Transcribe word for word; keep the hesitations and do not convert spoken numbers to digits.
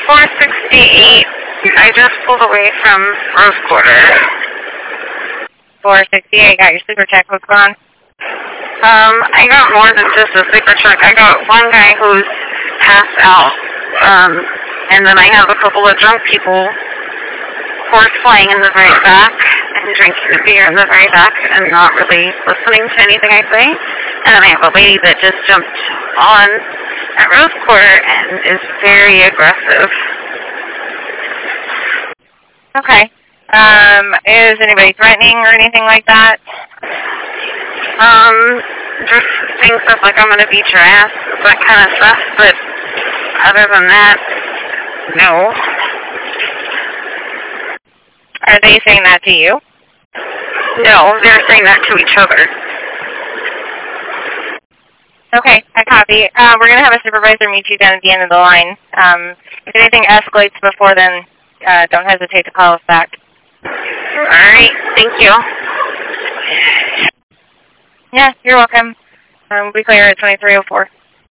four sixty-eight. I just pulled away from Rose Quarter. four sixty-eight, got your sleeper check. What's going on? Um, I got more than just a sleeper check. I got one guy who's passed out, um, and then I have a couple of drunk people horse flying in the very back and drinking a beer in the very back and not really listening to anything I say. And then I have a lady that just jumped on at Rose Quarter and is very aggressive. Okay. Um, is anybody threatening or anything like that? Um, just saying stuff like, I'm going to beat your ass, that kind of stuff, but other than that, no. Are they saying that to you? No, they're saying that to each other. Okay, I copy. Uh, we're going to have a supervisor meet you down at the end of the line. Um, if anything escalates before then, uh, don't hesitate to call us back. All right, thank you. Yeah, you're welcome. Um, we clear at twenty-three oh four.